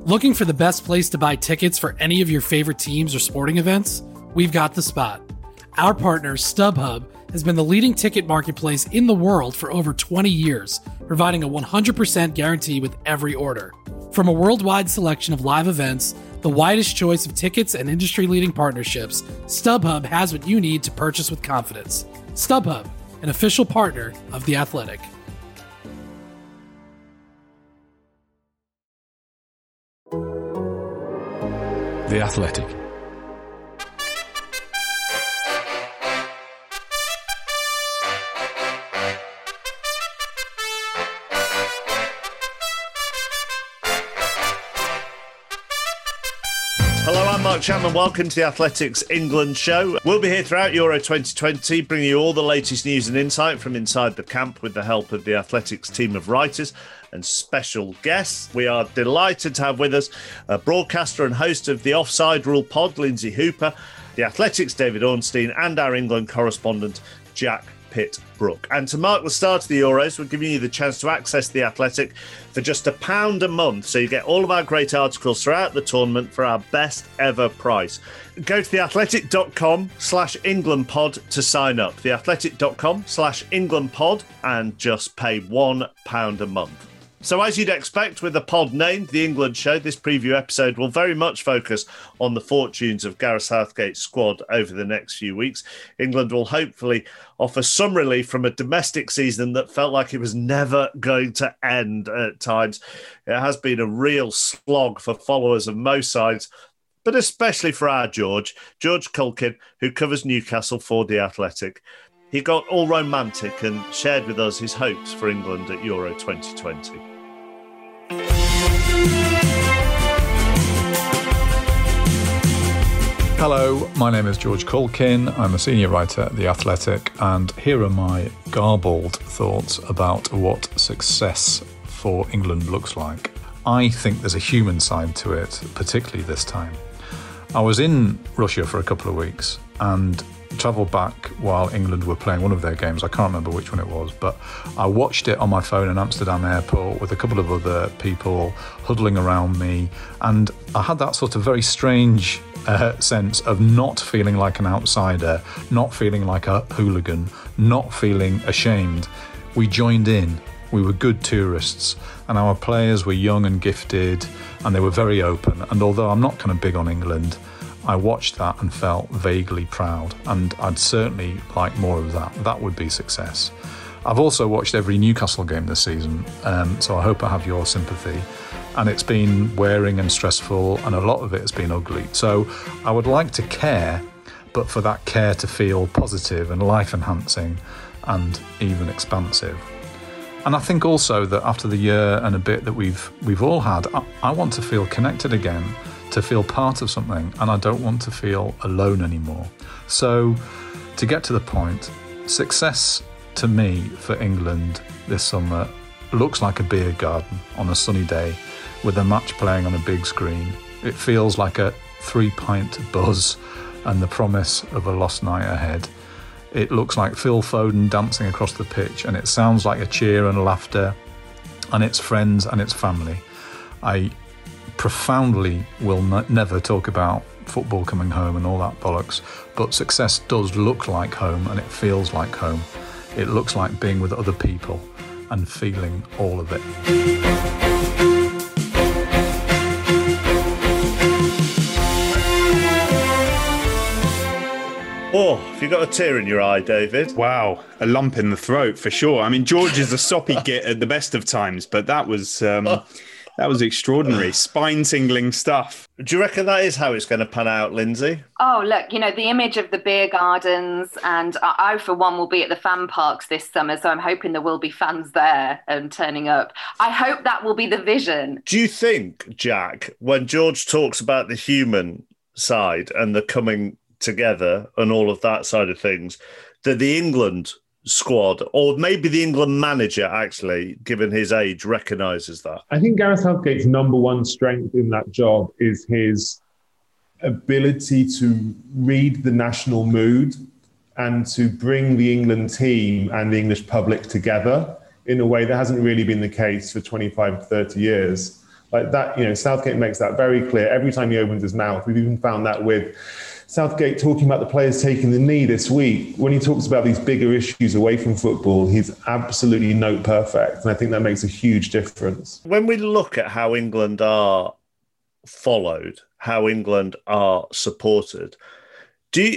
Looking for the best place to buy tickets for any of your favorite teams or sporting events? We've got the spot. Our partner, StubHub, has been the leading ticket marketplace in the world for over 20 years, providing a 100% guarantee with every order. From a worldwide selection of live events, the widest choice of tickets and industry-leading partnerships, StubHub has what you need to purchase with confidence. StubHub, an official partner of The Athletic. The Athletic. Hello, I'm Mark Chapman. Welcome to the Athletics England show. We'll be here throughout Euro 2020, bringing you all the latest news and insight from inside the camp with the help of the Athletics team of writers and special guests. We are delighted to have with us a broadcaster and host of the Offside Rule pod, Lindsay Hooper, the Athletics' David Ornstein, and our England correspondent, Jack Pitt-Brooke. And to mark the start of the Euros, we're giving you the chance to access The Athletic for just £1 a month, so you get all of our great articles throughout the tournament for our best ever price. Go to theathletic.com/EnglandPod to sign up. Theathletic.com/EnglandPod and just pay £1 a month. So as you'd expect with a pod named The England Show, this preview episode will very much focus on the fortunes of Gareth Southgate's squad over the next few weeks. England will hopefully offer some relief from a domestic season that felt like it was never going to end at times. It has been a real slog for followers of most sides, but especially for our George Culkin, who covers Newcastle for The Athletic. He got all romantic and shared with us his hopes for England at Euro 2020. Hello, my name is George Culkin. I'm a senior writer at The Athletic, and here are my garbled thoughts about what success for England looks like. I think there's a human side to it, particularly this time. I was in Russia for a couple of weeks and travelled back while England were playing one of their games. I can't remember which one it was, but I watched it on my phone in Amsterdam airport with a couple of other people huddling around me, and I had that sort of very strange sense of not feeling like an outsider, not feeling like a hooligan, not feeling ashamed. We joined in. We were good tourists, and our players were young and gifted, and they were very open. And although I'm not kind of big on England, I watched that and felt vaguely proud, and I'd certainly like more of that. That would be success. I've also watched every Newcastle game this season, so I hope I have your sympathy. And it's been wearing and stressful, and a lot of it has been ugly. So I would like to care, but for that care to feel positive and life-enhancing and even expansive. And I think also that after the year and a bit that we've all had, I want to feel connected again, to feel part of something, and I don't want to feel alone anymore. So, to get to the point, success to me for England this summer looks like a beer garden on a sunny day with a match playing on a big screen. It feels like a 3-pint buzz and the promise of a lost night ahead. It looks like Phil Foden dancing across the pitch, and it sounds like a cheer and laughter, and it's friends and it's family. I profoundly will never talk about football coming home and all that bollocks, but success does look like home, and it feels like home. It looks like being with other people and feeling all of it. Oh, have you got a tear in your eye, David? Wow, a lump in the throat for sure. I mean, George is a soppy git at the best of times, but that was extraordinary, spine-tingling stuff. Do you reckon that is how it's going to pan out, Lindsay? Oh, look, the image of the beer gardens, and I, for one, will be at the fan parks this summer, so I'm hoping there will be fans there and turning up. I hope that will be the vision. Do you think, Jack, when George talks about the human side and the coming together and all of that side of things, that the England squad, or maybe the England manager, actually, given his age, recognises that? I think Gareth Southgate's number one strength in that job is his ability to read the national mood and to bring the England team and the English public together in a way that hasn't really been the case for 25, 30 years. Like that, Southgate makes that very clear every time he opens his mouth. We've even found that with Southgate talking about the players taking the knee this week. When he talks about these bigger issues away from football, he's absolutely note perfect. And I think that makes a huge difference. When we look at how England are followed, how England are supported, do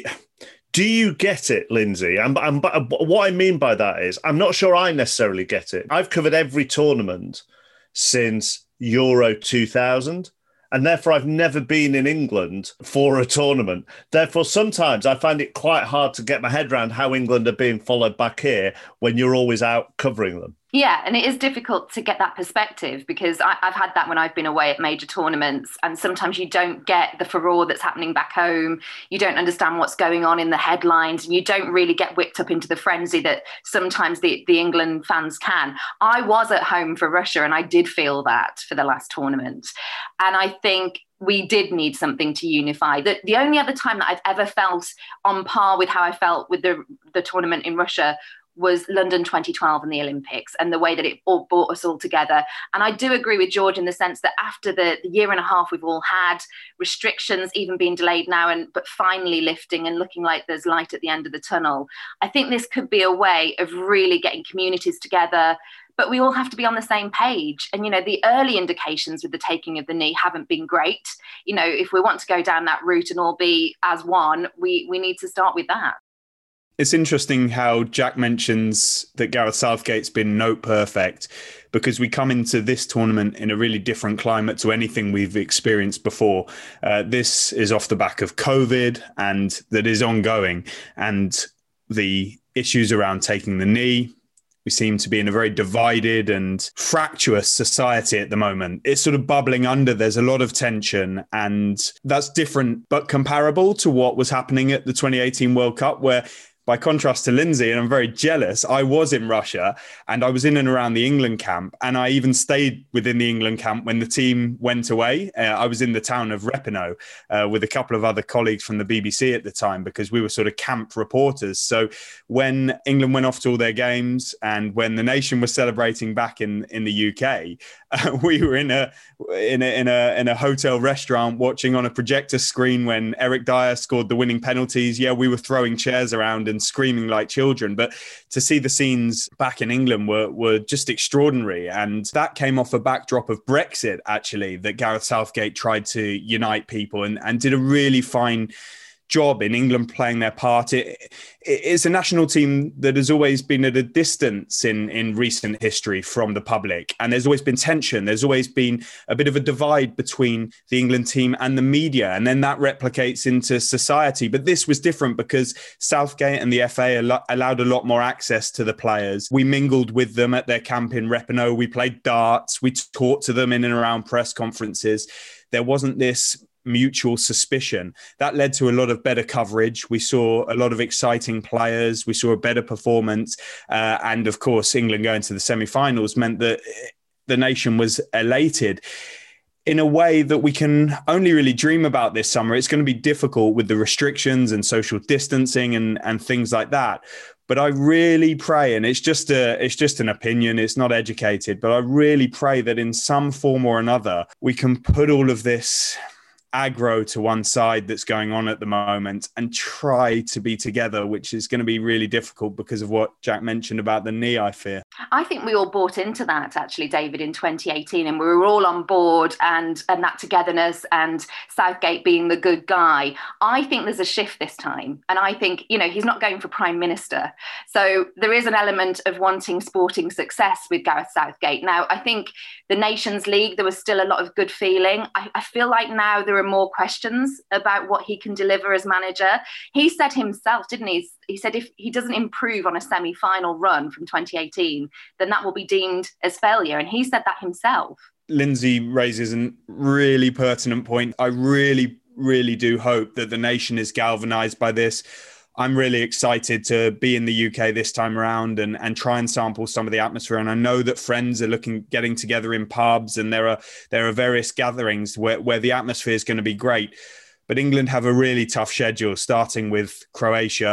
you get it, Lindsay? And what I mean by that is, I'm not sure I necessarily get it. I've covered every tournament since Euro 2000. And therefore, I've never been in England for a tournament. Therefore, sometimes I find it quite hard to get my head around how England are being followed back here when you're always out covering them. Yeah, and it is difficult to get that perspective because I've had that when I've been away at major tournaments, and sometimes you don't get the furore that's happening back home. You don't understand what's going on in the headlines, and you don't really get whipped up into the frenzy that sometimes the England fans can. I was at home for Russia, and I did feel that for the last tournament. And I think we did need something to unify. The only other time that I've ever felt on par with how I felt with the tournament in Russia was London 2012 and the Olympics, and the way that it all brought us all together. And I do agree with George in the sense that after the year and a half we've all had, restrictions even being delayed now, but finally lifting and looking like there's light at the end of the tunnel, I think this could be a way of really getting communities together. But we all have to be on the same page. And, the early indications with the taking of the knee haven't been great. If we want to go down that route and all be as one, we need to start with that. It's interesting how Jack mentions that Gareth Southgate's been note perfect, because we come into this tournament in a really different climate to anything we've experienced before. This is off the back of COVID, and that is ongoing. And the issues around taking the knee, we seem to be in a very divided and fractious society at the moment. It's sort of bubbling under. There's a lot of tension, and that's different but comparable to what was happening at the 2018 World Cup, where, by contrast to Lindsay, and I'm very jealous, I was in Russia and I was in and around the England camp, and I even stayed within the England camp when the team went away. I was in the town of Repino with a couple of other colleagues from the BBC at the time, because we were sort of camp reporters. So when England went off to all their games and when the nation was celebrating back in the UK, we were in a hotel restaurant watching on a projector screen when Eric Dyer scored the winning penalties. Yeah, we were throwing chairs around and screaming like children. But to see the scenes back in England were just extraordinary. And that came off a backdrop of Brexit, actually, that Gareth Southgate tried to unite people and did a really fine job in England playing their part. It's a national team that has always been at a distance in recent history from the public. And there's always been tension. There's always been a bit of a divide between the England team and the media. And then that replicates into society. But this was different because Southgate and the FA allowed a lot more access to the players. We mingled with them at their camp in Repino. We played darts. We talked to them in and around press conferences. There wasn't this mutual suspicion. That led to a lot of better coverage. We saw a lot of exciting players. We saw a better performance. And of course, England going to the semi-finals meant that the nation was elated in a way that we can only really dream about this summer. It's going to be difficult with the restrictions and social distancing and things like that. But I really pray, and it's just an opinion, it's not educated, but I really pray that in some form or another, we can put all of this aggro to one side that's going on at the moment and try to be together, which is going to be really difficult because of what Jack mentioned about the knee, I fear. I think we all bought into that, actually, David, in 2018, and we were all on board, and that togetherness and Southgate being the good guy. I think there's a shift this time, and I think, he's not going for Prime Minister. So there is an element of wanting sporting success with Gareth Southgate. Now, I think the Nations League, there was still a lot of good feeling. I feel like now there are more questions about what he can deliver as manager. He said himself, didn't he? He said if he doesn't improve on a semi-final run from 2018, then that will be deemed as failure. And he said that himself. Lindsay raises a really pertinent point. I really, really do hope that the nation is galvanised by this. I'm really excited to be in the UK this time around and try and sample some of the atmosphere. And I know that friends are getting together in pubs, and there are various gatherings where the atmosphere is going to be great. But England have a really tough schedule, starting with Croatia,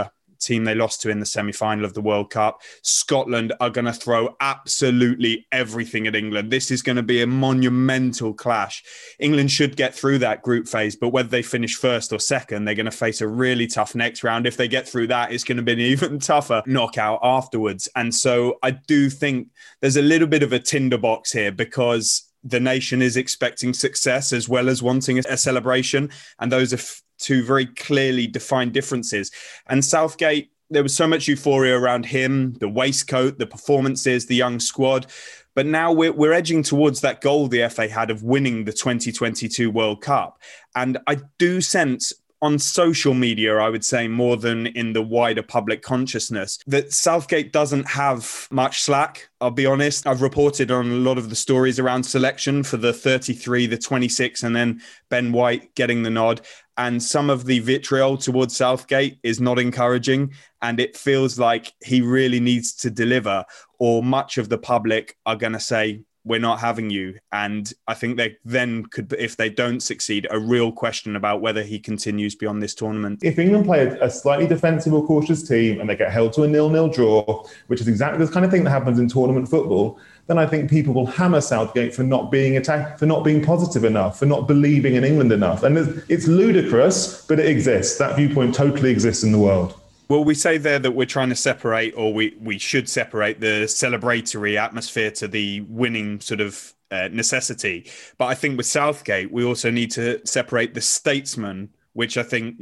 team they lost to in the semi-final of the World Cup. Scotland are going to throw absolutely everything at England. This is going to be a monumental clash. England should get through that group phase, but whether they finish first or second, they're going to face a really tough next round. If they get through that, it's going to be an even tougher knockout afterwards. And so I do think there's a little bit of a tinderbox here, because the nation is expecting success as well as wanting a celebration. And those are two very clearly defined differences. And Southgate, there was so much euphoria around him, the waistcoat, the performances, the young squad. But now we're edging towards that goal the FA had of winning the 2022 World Cup. And I do sense on social media, I would say more than in the wider public consciousness, that Southgate doesn't have much slack. I'll be honest. I've reported on a lot of the stories around selection for the 33, the 26, and then Ben White getting the nod. And some of the vitriol towards Southgate is not encouraging. And it feels like he really needs to deliver, or much of the public are going to say, we're not having you. And I think they then could, if they don't succeed, a real question about whether he continues beyond this tournament. If England play a slightly defensive or cautious team and they get held to a 0-0 draw, which is exactly the kind of thing that happens in tournament football, then I think people will hammer Southgate for not being for not being positive enough, for not believing in England enough. And it's ludicrous, but it exists. That viewpoint totally exists in the world. Well, we say there that we're trying to separate, or we should separate the celebratory atmosphere to the winning sort of necessity. But I think with Southgate, we also need to separate the statesman, which I think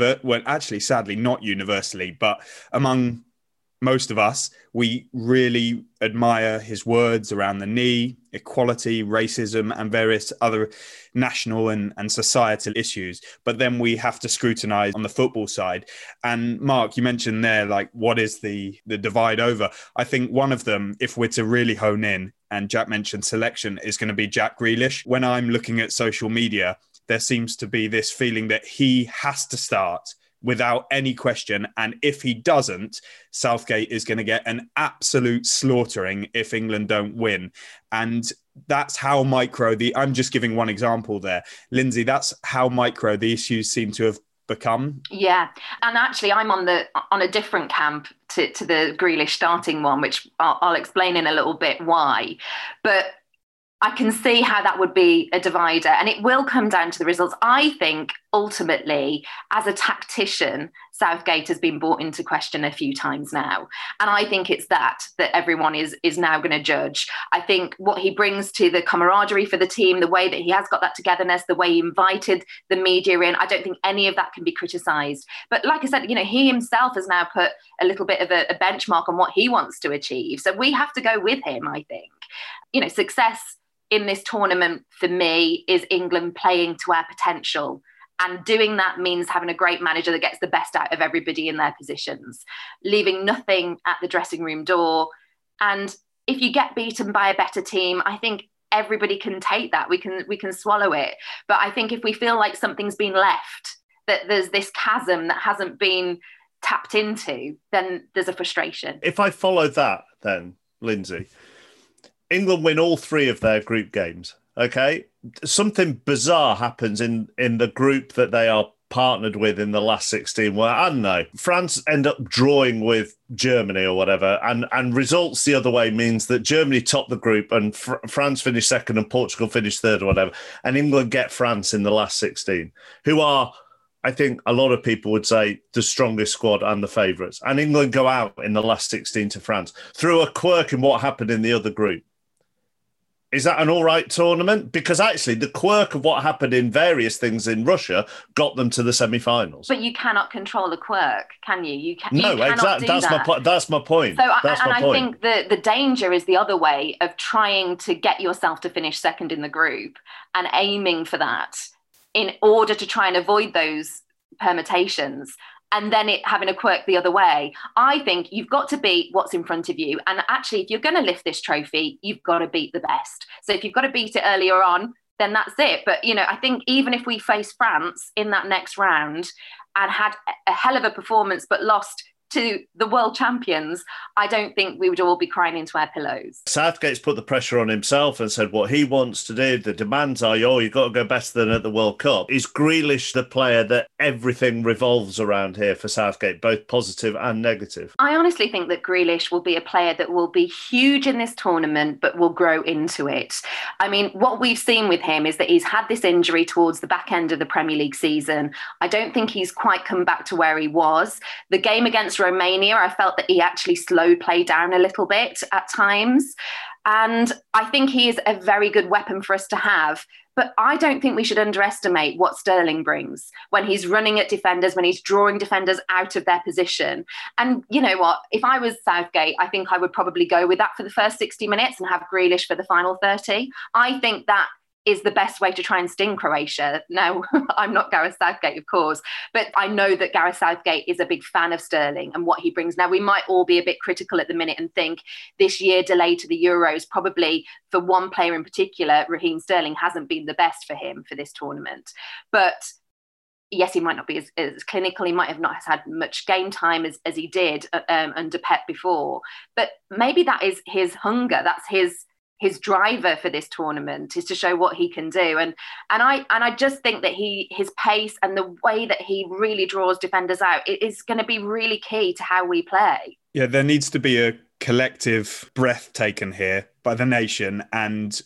sadly not universally, but among most of us, we really admire his words around the knee, equality, racism, and various other national and societal issues. But then we have to scrutinise on the football side. And Mark, you mentioned there, like, what is the divide over? I think one of them, if we're to really hone in, and Jack mentioned selection, is going to be Jack Grealish. When I'm looking at social media, there seems to be this feeling that he has to start without any question. And if he doesn't, Southgate is going to get an absolute slaughtering if England don't win. And that's how I'm just giving one example there. Lindsay, that's how micro the issues seem to have become. Yeah. And actually, I'm on a different camp to the Grealish starting one, which I'll explain in a little bit why. But I can see how that would be a divider, and it will come down to the results. I think ultimately, as a tactician, Southgate has been brought into question a few times now. And I think it's that everyone is now going to judge. I think what he brings to the camaraderie for the team, the way that he has got that togetherness, the way he invited the media in, I don't think any of that can be criticised. But like I said, he himself has now put a little bit of a benchmark on what he wants to achieve. So we have to go with him, I think. Success in this tournament for me is England playing to our potential. And doing that means having a great manager that gets the best out of everybody in their positions, leaving nothing at the dressing room door. And if you get beaten by a better team, I think everybody can take that. We can swallow it. But I think if we feel like something's been left, that there's this chasm that hasn't been tapped into, then there's a frustration. If I follow that, then, Lindsay, England win all three of their group games, okay? Something bizarre happens in the group that they are partnered with in the last 16 where, I don't know, France end up drawing with Germany or whatever, and results the other way means that Germany top the group and France finish second and Portugal finish third or whatever, and England get France in the last 16, who are, I think a lot of people would say, the strongest squad and the favourites. And England go out in the last 16 to France through a quirk in what happened in the other group. Is that an all right tournament? Because actually the quirk of what happened in various things in Russia got them to the semi-finals. But you cannot control the quirk, can you? No, exactly. That's my point. So I think the danger is the other way of trying to get yourself to finish second in the group and aiming for that in order to try and avoid those permutations, and then it having a quirk the other way. I think you've got to beat what's in front of you. And actually, if you're going to lift this trophy, you've got to beat the best. So if you've got to beat it earlier on, then that's it. But, I think even if we face France in that next round and had a hell of a performance, but lost to the world champions, I don't think we would all be crying into our pillows. Southgate's put the pressure on himself and said what he wants to do. The demands are, you've got to go better than at the World Cup. Is Grealish the player that everything revolves around here for Southgate, both positive and negative? I honestly think that Grealish will be a player that will be huge in this tournament, but will grow into it. I mean, what we've seen with him is that he's had this injury towards the back end of the Premier League season. I don't think he's quite come back to where he was. The game against Romania, I felt that he actually slowed play down a little bit at times. And I think he is a very good weapon for us to have. But I don't think we should underestimate what Sterling brings when he's running at defenders, when he's drawing defenders out of their position. And you know what? If I was Southgate, I think I would probably go with that for the first 60 minutes and have Grealish for the final 30. I think that is the best way to try and sting Croatia. Now, I'm not Gareth Southgate, of course, but I know that Gareth Southgate is a big fan of Sterling and what he brings. Now, we might all be a bit critical at the minute and think this year delayed to the Euros, probably for one player in particular, Raheem Sterling, hasn't been the best for him for this tournament. But yes, he might not be as clinical. He might have not had much game time as he did under Pep before. But maybe that is his hunger. That's his driver for this tournament, is to show what he can do. And I just think that his pace and the way that he really draws defenders out, it is going to be really key to how we play. Yeah, there needs to be a collective breath taken here by the nation and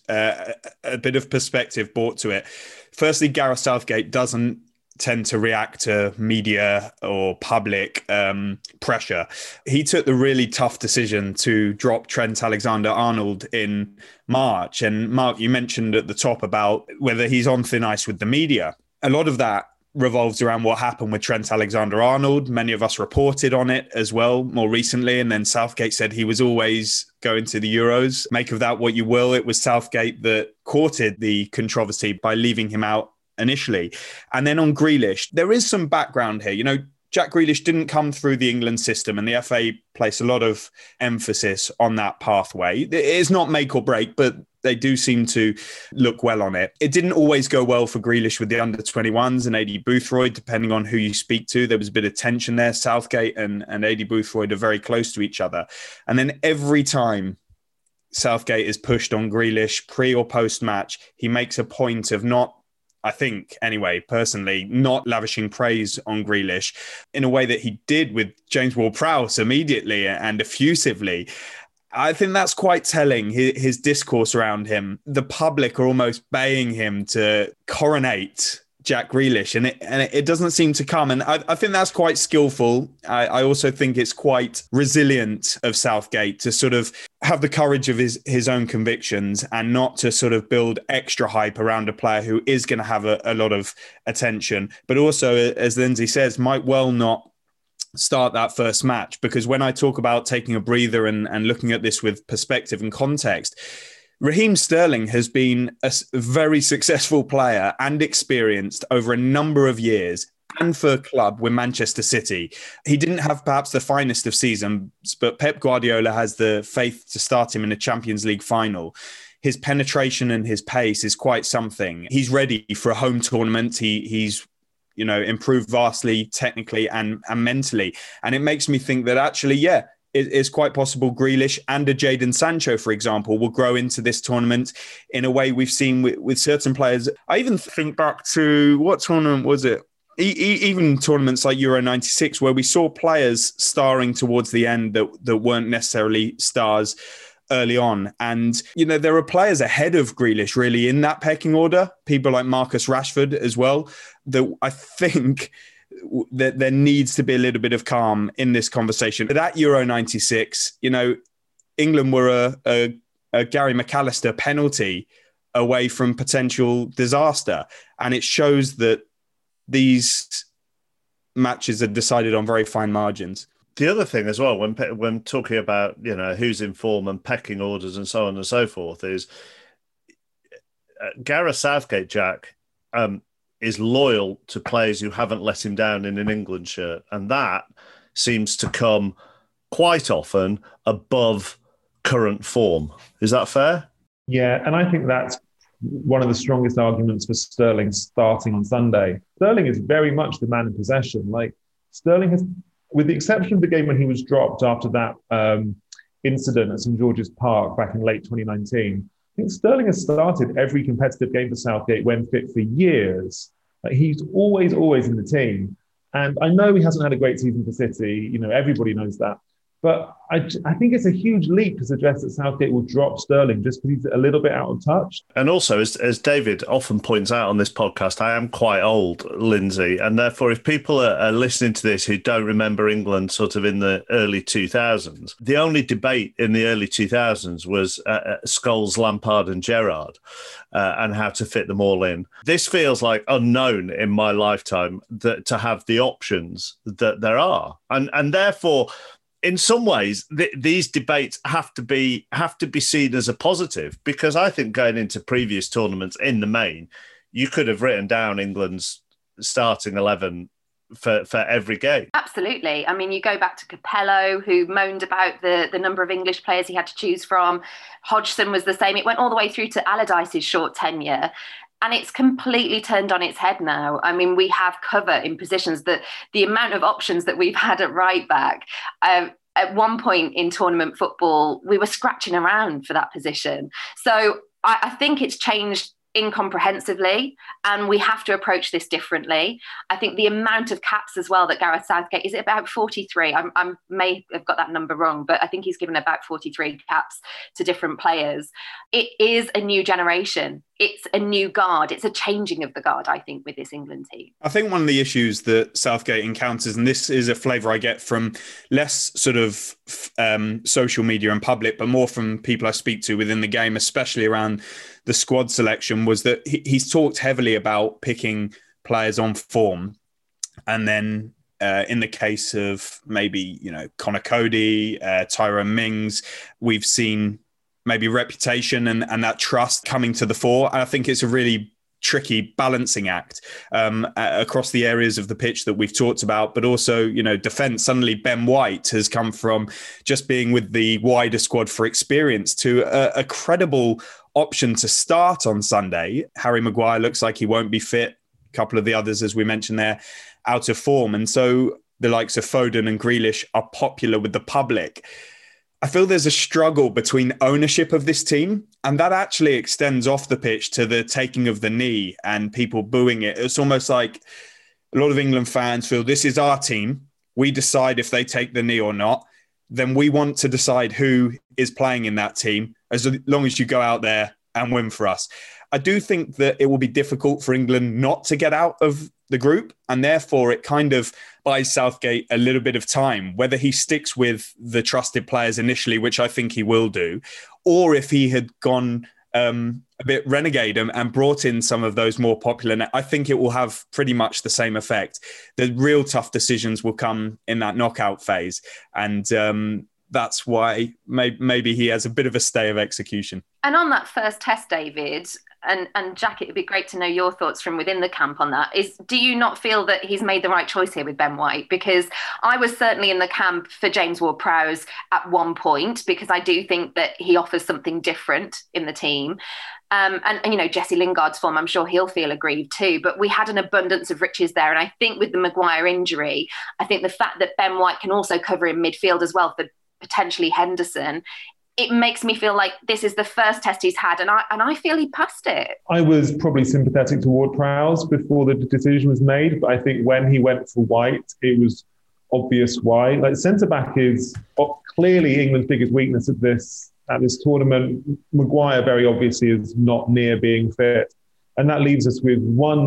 a bit of perspective brought to it. Firstly, Gareth Southgate doesn't tend to react to media or public pressure. He took the really tough decision to drop Trent Alexander-Arnold in March. And Mark, you mentioned at the top about whether he's on thin ice with the media. A lot of that revolves around what happened with Trent Alexander-Arnold. Many of us reported on it as well more recently. And then Southgate said he was always going to the Euros. Make of that what you will. It was Southgate that courted the controversy by leaving him out initially. And then on Grealish, there is some background here. You know, Jack Grealish didn't come through the England system, and the FA place a lot of emphasis on that pathway. It is not make or break, but they do seem to look well on it. It didn't always go well for Grealish with the under-21s and Aidy Boothroyd, depending on who you speak to. There was a bit of tension there. Southgate and Aidy Boothroyd are very close to each other. And then every time Southgate is pushed on Grealish, pre or post-match, he makes a point of not, I think, anyway, personally, not lavishing praise on Grealish in a way that he did with James Ward-Prowse immediately and effusively. I think that's quite telling, his discourse around him. The public are almost baying him to coronate Jack Grealish, and it doesn't seem to come. And I think that's quite skillful. I also think it's quite resilient of Southgate to sort of have the courage of his own convictions and not to sort of build extra hype around a player who is going to have a lot of attention, but also, as Lindsay says, might well not start that first match. Because when I talk about taking a breather and looking at this with perspective and context, Raheem Sterling has been a very successful player and experienced over a number of years, and for a club with Manchester City. He didn't have perhaps the finest of seasons, but Pep Guardiola has the faith to start him in a Champions League final. His penetration and his pace is quite something. He's ready for a home tournament. He's improved vastly technically and mentally. And it makes me think that actually, it's quite possible Grealish and a Jadon Sancho, for example, will grow into this tournament in a way we've seen with certain players. I even think back to, what tournament was it? Even tournaments like Euro 96, where we saw players starring towards the end that weren't necessarily stars early on. And, there are players ahead of Grealish really in that pecking order, people like Marcus Rashford as well, that I think that there needs to be a little bit of calm in this conversation. But at Euro 96, England were a Gary McAllister penalty away from potential disaster. And it shows that these matches are decided on very fine margins. The other thing as well, when talking about, who's in form and pecking orders and so on and so forth, is Gareth Southgate, Jack, is loyal to players who haven't let him down in an England shirt. And that seems to come quite often above current form. Is that fair? Yeah, and I think that's one of the strongest arguments for Sterling starting on Sunday. Sterling is very much the man in possession. Like, Sterling has with the exception of the game when he was dropped after that incident at St George's Park back in late 2019, I think Sterling has started every competitive game for Southgate when fit for years. Like, he's always in the team. And I know he hasn't had a great season for City. You know, everybody knows that. But I think it's a huge leap to suggest that Southgate will drop Sterling just because he's a little bit out of touch. And also, as David often points out on this podcast, I am quite old, Lindsay. And therefore, if people are listening to this who don't remember England sort of in the early 2000s, the only debate in the early 2000s was Scholes, Lampard and Gerrard and how to fit them all in. This feels like unknown in my lifetime that to have the options that there are. And therefore, in some ways, these debates have to be seen as a positive, because I think going into previous tournaments in the main, you could have written down England's starting 11 for every game. Absolutely. I mean, you go back to Capello, who moaned about the number of English players he had to choose from. Hodgson was the same. It went all the way through to Allardyce's short tenure. And it's completely turned on its head now. I mean, we have cover in positions that the amount of options that we've had at right back, at one point in tournament football, we were scratching around for that position. So I think it's changed incomprehensively, and we have to approach this differently. I think the amount of caps as well that Gareth Southgate, is it about 43? I may have got that number wrong, but I think he's given about 43 caps to different players. It is a new generation. It's a new guard. It's a changing of the guard, I think, with this England team. I think one of the issues that Southgate encounters, and this is a flavour I get from less sort of social media and public, but more from people I speak to within the game, especially around the squad selection, was that he's talked heavily about picking players on form. And then in the case of maybe, Connor Cody, Tyrone Mings, we've seen maybe reputation and that trust coming to the fore. And I think it's a really tricky balancing act across the areas of the pitch that we've talked about, but also, defence. Suddenly Ben White has come from just being with the wider squad for experience to a credible option to start on Sunday. Harry Maguire looks like he won't be fit. A couple of the others, as we mentioned there, out of form. And so the likes of Foden and Grealish are popular with the public. I feel there's a struggle between ownership of this team, and that actually extends off the pitch to the taking of the knee and people booing it. It's almost like a lot of England fans feel this is our team. We decide if they take the knee or not. Then we want to decide who is playing in that team, as long as you go out there and win for us. I do think that it will be difficult for England not to get out of the group, and therefore it kind of buys Southgate a little bit of time, whether he sticks with the trusted players initially, which I think he will do, or if he had gone a bit renegade and brought in some of those more popular. I think it will have pretty much the same effect. The real tough decisions will come in that knockout phase. And that's why maybe he has a bit of a stay of execution. And on that first test, David, and Jack, it would be great to know your thoughts from within the camp on that. Do you not feel that he's made the right choice here with Ben White? Because I was certainly in the camp for James Ward-Prowse at one point, because I do think that he offers something different in the team. And Jesse Lingard's form, I'm sure he'll feel aggrieved too. But we had an abundance of riches there. And I think with the Maguire injury, I think the fact that Ben White can also cover in midfield as well for potentially Henderson, it makes me feel like this is the first test he's had, and I feel he passed it. I was probably sympathetic to Ward-Prowse before the decision was made, but I think when he went for White, it was obvious why. Like, centre-back is clearly England's biggest weakness at this tournament. Maguire very obviously is not near being fit. And that leaves us with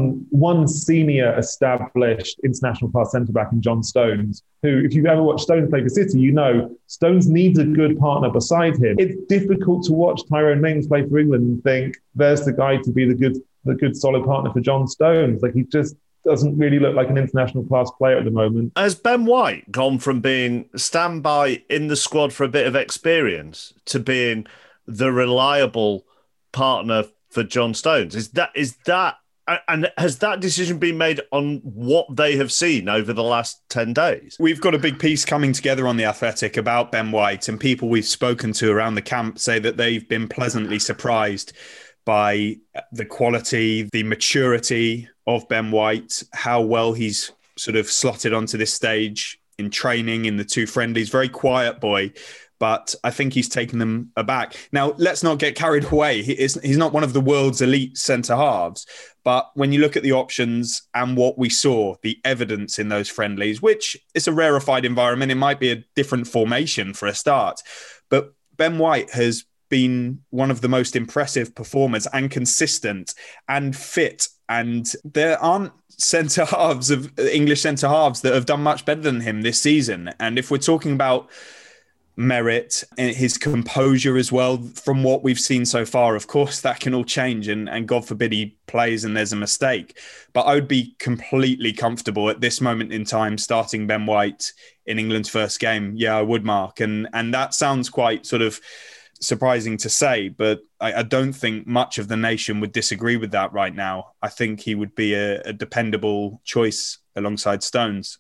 one senior established international class centre-back in John Stones, who, if you've ever watched Stones play for City, you know Stones needs a good partner beside him. It's difficult to watch Tyrone Mings play for England and think there's the guy to be the good solid partner for John Stones. Like, he just doesn't really look like an international class player at the moment. Has Ben White gone from being standby in the squad for a bit of experience to being the reliable partner for John Stones? Is that and has that decision been made on what they have seen over the last 10 days? We've got a big piece coming together on The Athletic about Ben White, and people we've spoken to around the camp say that they've been pleasantly surprised by the quality, the maturity of Ben White, how well he's sort of slotted onto this stage in training, in the two friendlies. Very quiet boy, but I think he's taken them aback. Now, let's not get carried away. He's not one of the world's elite centre-halves, but when you look at the options and what we saw, the evidence in those friendlies, which is a rarefied environment, it might be a different formation for a start, but Ben White has been one of the most impressive performers and consistent and fit. And there aren't English centre halves that have done much better than him this season. And if we're talking about merit and his composure as well, from what we've seen so far, of course, that can all change. And God forbid he plays and there's a mistake. But I would be completely comfortable at this moment in time starting Ben White in England's first game. Yeah, I would, Mark. And that sounds quite sort of surprising to say, but I don't think much of the nation would disagree with that right now. I think he would be a dependable choice alongside Stones.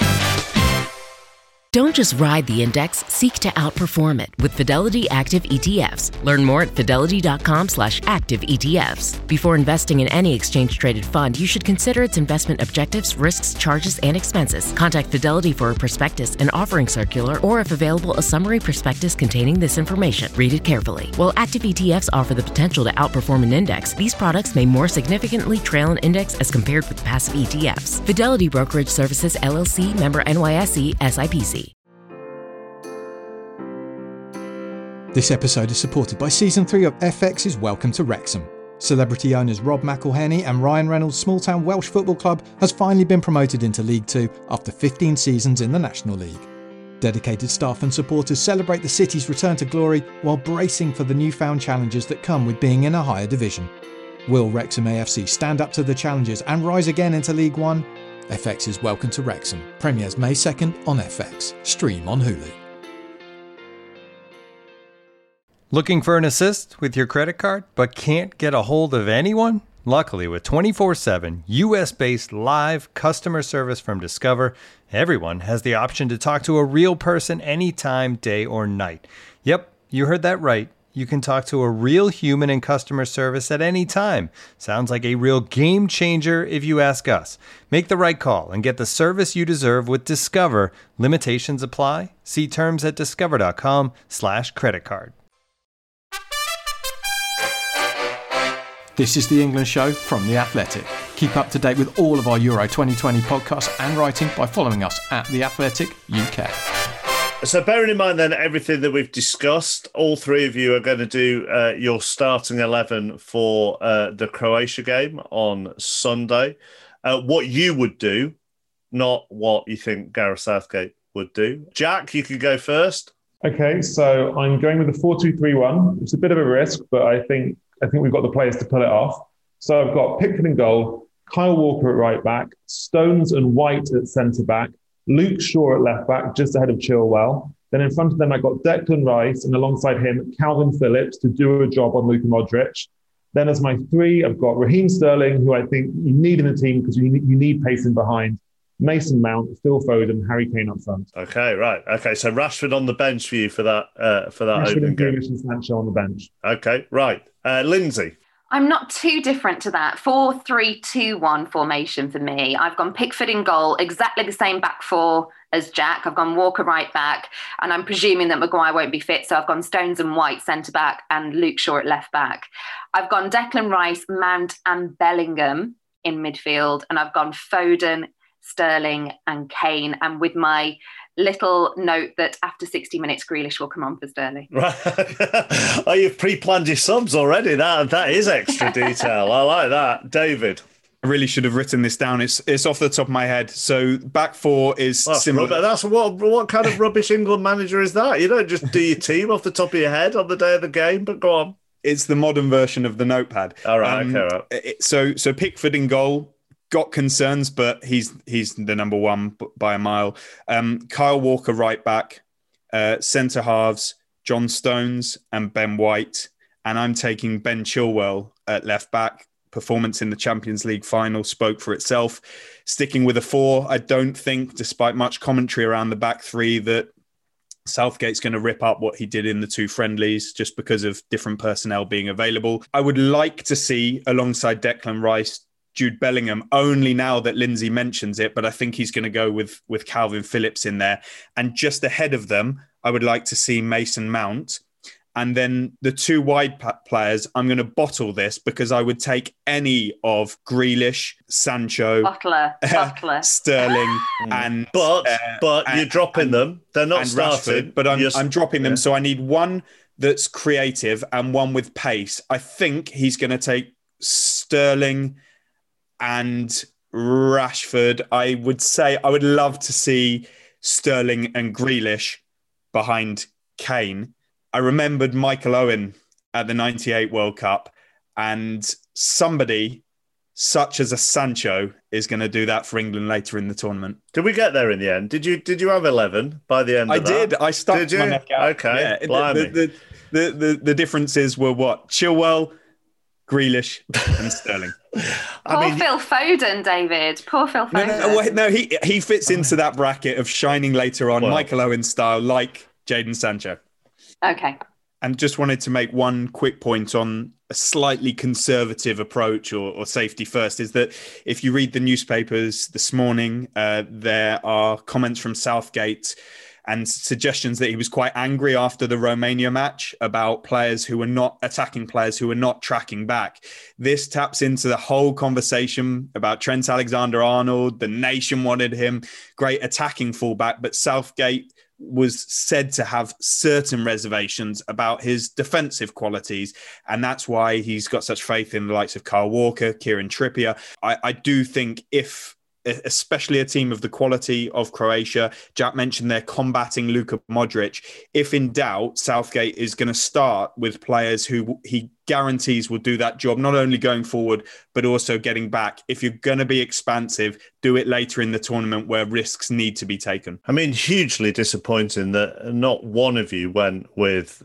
Don't just ride the index, seek to outperform it with Fidelity Active ETFs. Learn more at fidelity.com/active ETFs. Before investing in any exchange-traded fund, you should consider its investment objectives, risks, charges, and expenses. Contact Fidelity for a prospectus, an offering circular, or if available, a summary prospectus containing this information. Read it carefully. While active ETFs offer the potential to outperform an index, these products may more significantly trail an index as compared with passive ETFs. Fidelity Brokerage Services, LLC, member NYSE, SIPC. This episode is supported by Season 3 of FX's Welcome to Wrexham. Celebrity owners Rob McElhenney and Ryan Reynolds' small-town Welsh football club has finally been promoted into League 2 after 15 seasons in the National League. Dedicated staff and supporters celebrate the city's return to glory while bracing for the newfound challenges that come with being in a higher division. Will Wrexham AFC stand up to the challenges and rise again into League 1? FX's Welcome to Wrexham premieres May 2nd on FX. Stream on Hulu. Looking for an assist with your credit card, but can't get a hold of anyone? Luckily, with 24/7 US-based live customer service from Discover, everyone has the option to talk to a real person anytime, day or night. Yep, you heard that right. You can talk to a real human in customer service at any time. Sounds like a real game changer if you ask us. Make the right call and get the service you deserve with Discover. Limitations apply. See terms at discover.com/creditcard. This is The England Show from The Athletic. Keep up to date with all of our Euro 2020 podcasts and writing by following us at The Athletic UK. So bearing in mind then everything that we've discussed, all three of you are going to do your starting 11 for the Croatia game on Sunday. What you would do, not what you think Gareth Southgate would do. Jack, you can go first. Okay, so I'm going with the 4-2-3-1. It's a bit of a risk, but I think we've got the players to pull it off. So I've got Pickford in goal, Kyle Walker at right back, Stones and White at centre back, Luke Shaw at left back, just ahead of Chilwell. Then in front of them, I got Declan Rice, and alongside him, Calvin Phillips to do a job on Luka Modric. Then as my three, I've got Raheem Sterling, who I think you need in the team because you need pace in behind. Mason Mount, Phil Foden, Harry Kane up front. Okay, right. Okay, so Rashford on the bench for you for that Rashford opening and game. Grealish and Sancho on the bench. Okay, right. Lindsay. I'm not too different to that. 4-3-2-1 formation for me. I've gone Pickford in goal, exactly the same back four as Jack. I've gone Walker right back, and I'm presuming that Maguire won't be fit, so I've gone Stones and White centre back and Luke Shaw at left back. I've gone Declan Rice, Mount and Bellingham in midfield, and I've gone Foden, Sterling and Kane, and with my little note that after 60 minutes Grealish will come on for Sterling. Right. Oh, you've pre-planned your subs already. That is extra detail. I like that. David. I really should have written this down. It's off the top of my head. So back four is similar. That's what kind of rubbish England manager is that? You don't just do your team off the top of your head on the day of the game, but go on. It's the modern version of the notepad. All right, okay. Right. So Pickford in goal. Got concerns, but he's the number one by a mile. Kyle Walker right back, centre halves, John Stones and Ben White, and I'm taking Ben Chilwell at left back. Performance in the Champions League final spoke for itself. Sticking with a four, I don't think, despite much commentary around the back three, that Southgate's going to rip up what he did in the two friendlies just because of different personnel being available. I would like to see, alongside Declan Rice, Jude Bellingham only now that Lindsay mentions it, but I think he's going to go with Calvin Phillips in there. And just ahead of them, I would like to see Mason Mount. And then the two wide players, I'm going to bottle this because I would take any of Grealish, Sancho, Butler. Sterling, and but you're dropping them. They're not starting. Rashford, but I'm dropping them. So I need one that's creative and one with pace. I think he's going to take Sterling and Rashford. I would love to see Sterling and Grealish behind Kane. I remembered Michael Owen at the 98 World Cup, and somebody such as a Sancho is going to do that for England later in the tournament. Did we get there in the end? Did you have 11 by the end of that? I did. I stuck my neck out. Okay. Yeah. The differences were what? Chilwell, Grealish and Sterling. Phil Foden, David. Poor Phil Foden. No, he fits into that bracket of shining later on, Michael Owen style, like Jadon Sancho. Okay. And just wanted to make one quick point on a slightly conservative approach or safety first, is that if you read the newspapers this morning, there are comments from Southgate and suggestions that he was quite angry after the Romania match about players who were not attacking players who were not tracking back. This taps into the whole conversation about Trent Alexander-Arnold. The nation wanted him, great attacking fullback, but Southgate was said to have certain reservations about his defensive qualities. And that's why he's got such faith in the likes of Kyle Walker, Kieran Trippier. I do think especially a team of the quality of Croatia, Jack mentioned they're combating Luka Modric. If in doubt, Southgate is going to start with players who he guarantees will do that job, not only going forward, but also getting back. If you're going to be expansive, do it later in the tournament where risks need to be taken. I mean, hugely disappointing that not one of you went with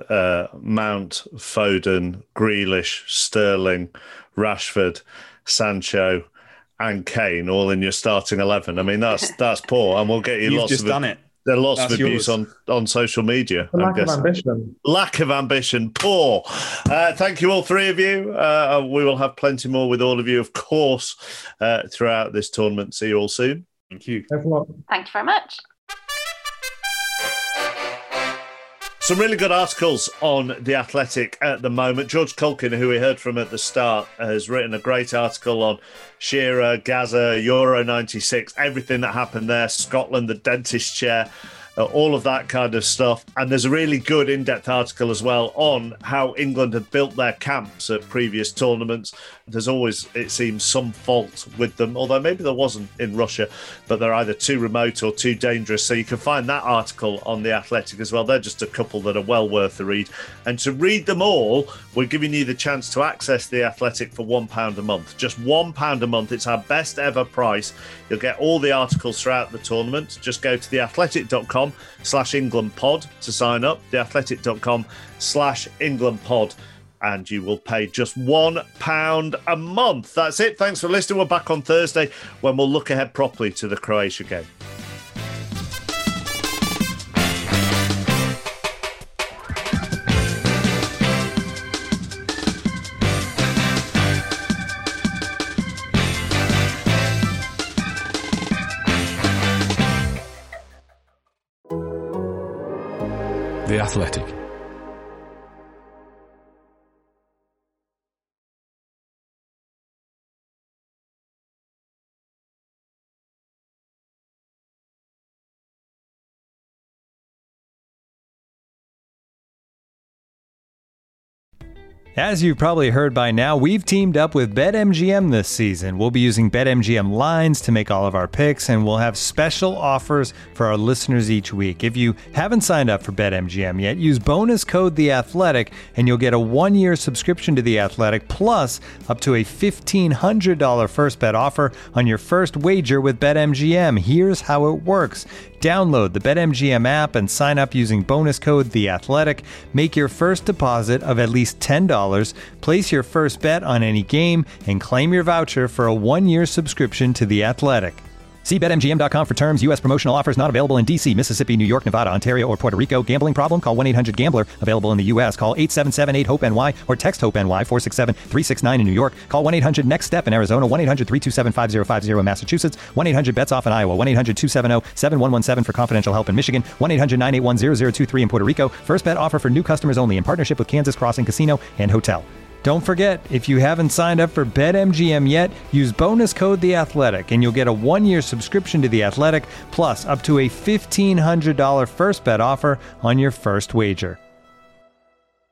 Mount, Foden, Grealish, Sterling, Rashford, Sancho, and Kane all in your starting 11. I mean, that's poor, and we'll get you You've lots just of done it. There are lots That's of abuse yours. on social media. Lack of ambition. Lack of ambition. Poor. Thank you, all three of you. We will have plenty more with all of you, of course, throughout this tournament. See you all soon. Thank you. Thank you very much. Some really good articles on The Athletic at the moment. George Culkin, who we heard from at the start, has written a great article on Shearer, Gaza, Euro 96, everything that happened there, Scotland, the dentist chair, all of that kind of stuff. And there's a really good in-depth article as well on how England had built their camps at previous tournaments. There's always, it seems, some fault with them, although maybe there wasn't in Russia, but they're either too remote or too dangerous. So you can find that article on The Athletic as well. They're just a couple that are well worth the read. And to read them all, we're giving you the chance to access The Athletic for £1 a month. Just £1 a month. It's our best ever price. You'll get all the articles throughout the tournament. Just go to theathletic.com/EnglandPod to sign up. Theathletic.com/EnglandPod. And you will pay just £1 a month. That's it. Thanks for listening. We're back on Thursday when we'll look ahead properly to the Croatia game. The Athletic. As you've probably heard by now, we've teamed up with BetMGM this season. We'll be using BetMGM lines to make all of our picks, and we'll have special offers for our listeners each week. If you haven't signed up for BetMGM yet, use bonus code The Athletic, and you'll get a 1-year subscription to The Athletic, plus up to a $1,500 first bet offer on your first wager with BetMGM. Here's how it works. Download the BetMGM app and sign up using bonus code The Athletic. Make your first deposit of at least $10. Place your first bet on any game and claim your voucher for a 1-year subscription to The Athletic. See BetMGM.com for terms. U.S. promotional offers not available in D.C., Mississippi, New York, Nevada, Ontario, or Puerto Rico. Gambling problem? Call 1-800-GAMBLER. Available in the U.S. Call 877-8-HOPE-NY or text HOPE-NY 467-369 in New York. Call 1-800-NEXT-STEP in Arizona. 1-800-327-5050 in Massachusetts. 1-800-BETS-OFF in Iowa. 1-800-270-7117 for confidential help in Michigan. 1-800-981-0023 in Puerto Rico. First bet offer for new customers only in partnership with Kansas Crossing Casino and Hotel. Don't forget, if you haven't signed up for BetMGM yet, use bonus code The Athletic, and you'll get a 1-year subscription to The Athletic, plus up to a $1,500 first bet offer on your first wager.